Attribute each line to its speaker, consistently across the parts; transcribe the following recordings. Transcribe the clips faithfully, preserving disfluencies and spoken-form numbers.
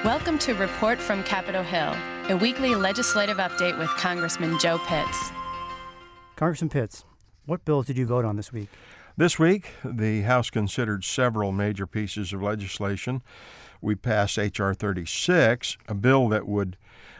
Speaker 1: Welcome to Report from Capitol Hill, a weekly legislative update with Congressman Joe Pitts.
Speaker 2: Congressman Pitts, what bills did you vote on this week?
Speaker 3: This week, the House considered several major pieces of legislation. We passed H R thirty-six, a bill that would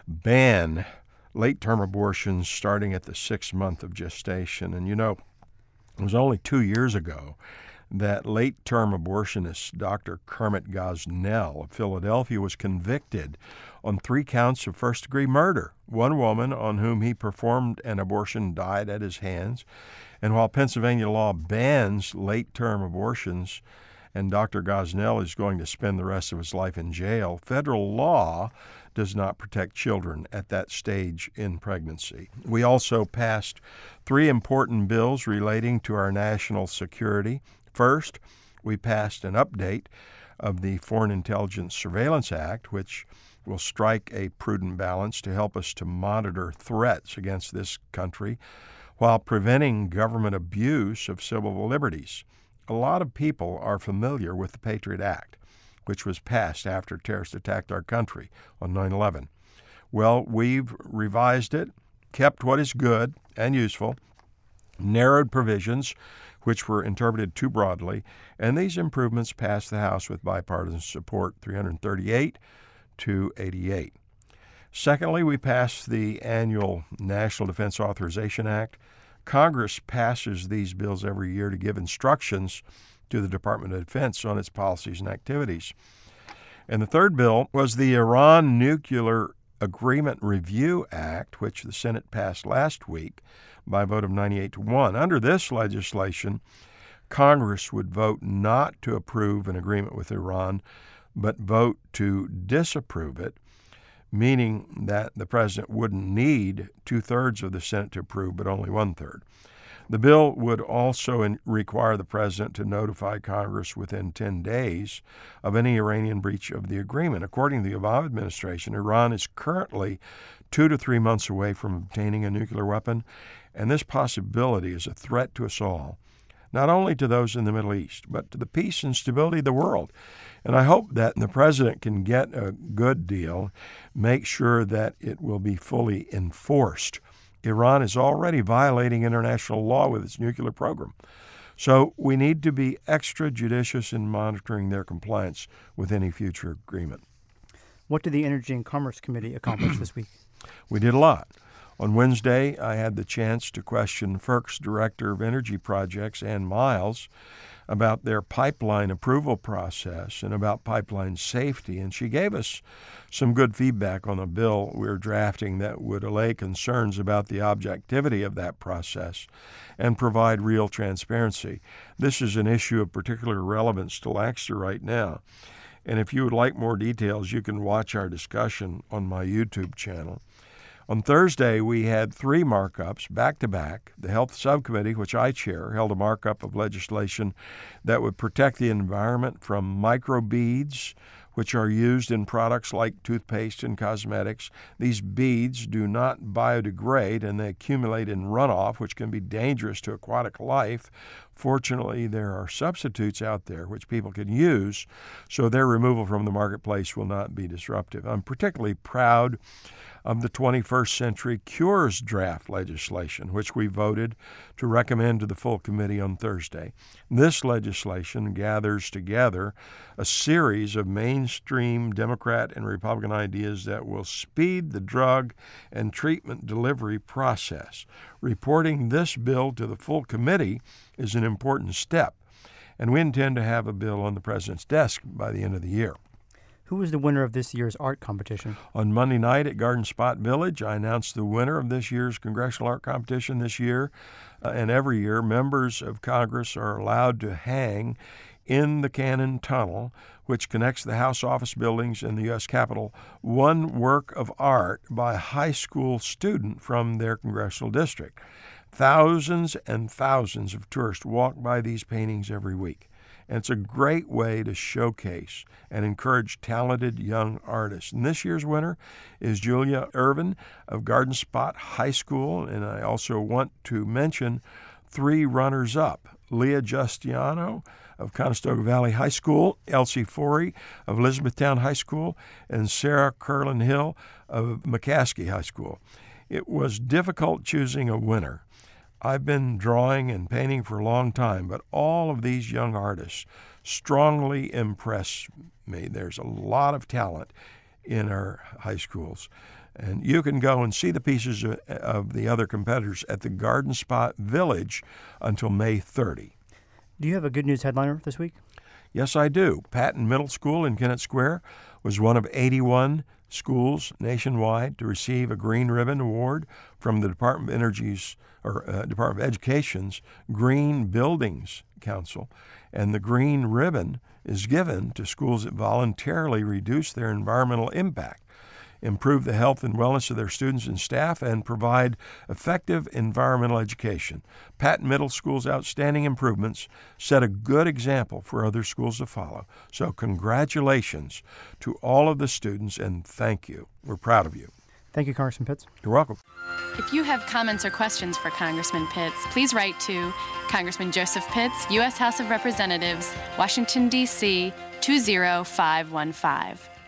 Speaker 3: ban late-term abortions starting at the sixth month of gestation. And you know, it was only two years ago that late-term abortionist Doctor Kermit Gosnell of Philadelphia was convicted on three counts of first-degree murder. One woman on whom he performed an abortion died at his hands. And while Pennsylvania law bans late-term abortions and Doctor Gosnell is going to spend the rest of his life in jail, federal law does not protect children at that stage in pregnancy. We also passed three important bills relating to our national security. First, we passed an update of the Foreign Intelligence Surveillance Act, which will strike a prudent balance to help us to monitor threats against this country while preventing government abuse of civil liberties. A lot of people are familiar with the Patriot Act, which was passed after terrorists attacked our country on nine eleven. Well, we've revised it, kept what is good and useful, narrowed provisions which were interpreted too broadly, and these improvements passed the House with bipartisan support, three hundred thirty-eight to eighty-eight. Secondly, we passed the annual National Defense Authorization Act. Congress passes these bills every year to give instructions to the Department of Defense on its policies and activities. And the third bill was the Iran Nuclear Agreement Review Act, which the Senate passed last week by a vote of ninety-eight to one. Under this legislation, Congress would vote not to approve an agreement with Iran, but vote to disapprove it, meaning that the president wouldn't need two-thirds of the Senate to approve, but only one-third. The bill would also in, require the president to notify Congress within ten days of any Iranian breach of the agreement. According to the Obama administration, Iran is currently two to three months away from obtaining a nuclear weapon, and this possibility is a threat to us all, not only to those in the Middle East, but to the peace and stability of the world. And I hope that the president can get a good deal, make sure that it will be fully enforced. Iran is already violating international law with its nuclear program. So we need to be extra judicious in monitoring their compliance with any future agreement.
Speaker 2: What did the Energy and Commerce Committee accomplish this week?
Speaker 3: We did a lot. On Wednesday, I had the chance to question F E R C's Director of Energy Projects, Ann Miles, about their pipeline approval process and about pipeline safety, and she gave us some good feedback on a bill we're drafting that would allay concerns about the objectivity of that process and provide real transparency. This is an issue of particular relevance to Lancaster right now, and if you would like more details, you can watch our discussion on my YouTube channel. On Thursday, we had three markups back-to-back. The Health Subcommittee, which I chair, held a markup of legislation that would protect the environment from microbeads, which are used in products like toothpaste and cosmetics. These beads do not biodegrade, and they accumulate in runoff, which can be dangerous to aquatic life. Fortunately, there are substitutes out there which people can use, so their removal from the marketplace will not be disruptive. I'm particularly proud of the twenty-first Century Cures draft legislation, which we voted to recommend to the full committee on Thursday. This legislation gathers together a series of mainstream Democrat and Republican ideas that will speed the drug and treatment delivery process. Reporting this bill to the full committee is an important step, and we intend to have a bill on the president's desk by the end of the year.
Speaker 2: Who was the winner of this year's art competition?
Speaker 3: On Monday night at Garden Spot Village, I announced the winner of this year's Congressional Art Competition this year. Uh, and every year, members of Congress are allowed to hang in the Cannon Tunnel, which connects the House office buildings and the U S Capitol, one work of art by a high school student from their congressional district. Thousands and thousands of tourists walk by these paintings every week. And it's a great way to showcase and encourage talented young artists. And this year's winner is Julia Irvin of Garden Spot High School. And I also want to mention three runners-up. Leah Justiano of Conestoga Valley High School, Elsie Forey of Elizabethtown High School, and Sarah Curlin Hill of McCaskey High School. It was difficult choosing a winner. I've been drawing and painting for a long time, but all of these young artists strongly impress me. There's a lot of talent in our high schools. And you can go and see the pieces of the other competitors at the Garden Spot Village until May thirtieth.
Speaker 2: Do you have a good news headliner this week?
Speaker 3: Yes, I do. Patton Middle School in Kennett Square was one of eighty-one schools nationwide to receive a Green Ribbon Award from the Department of Energy's or uh, Department of Education's Green Buildings Council. And the Green Ribbon is given to schools that voluntarily reduce their environmental impact, improve the health and wellness of their students and staff, and provide effective environmental education. Patton Middle School's outstanding improvements set a good example for other schools to follow. So congratulations to all of the students, and thank you. We're proud of you.
Speaker 2: Thank you, Congressman Pitts.
Speaker 3: You're welcome.
Speaker 1: If you have comments or questions for Congressman Pitts, please write to Congressman Joseph Pitts, U S House of Representatives, Washington, D C two zero five one five.